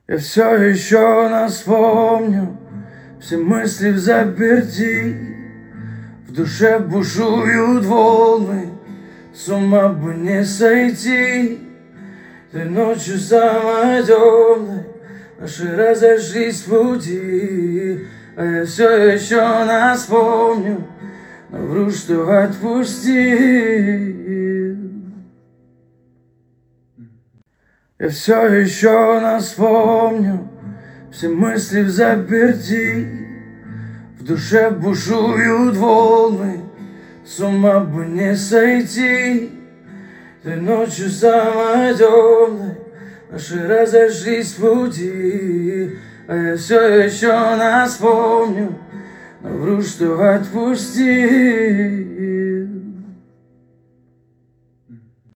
Я все еще нас помню, все мысли взаперти, в душе бушуют волны, с ума бы не сойти. Той ночью самой темной наши разошлись пути, а я все еще нас помню, но вру, что отпустил. Я все еще нас помню, все мысли взаперти, в душе бушуют волны, с ума бы не сойти. Той ночью самой темной наши разошлись пути, а я все еще нас помню, но вру, что отпустил.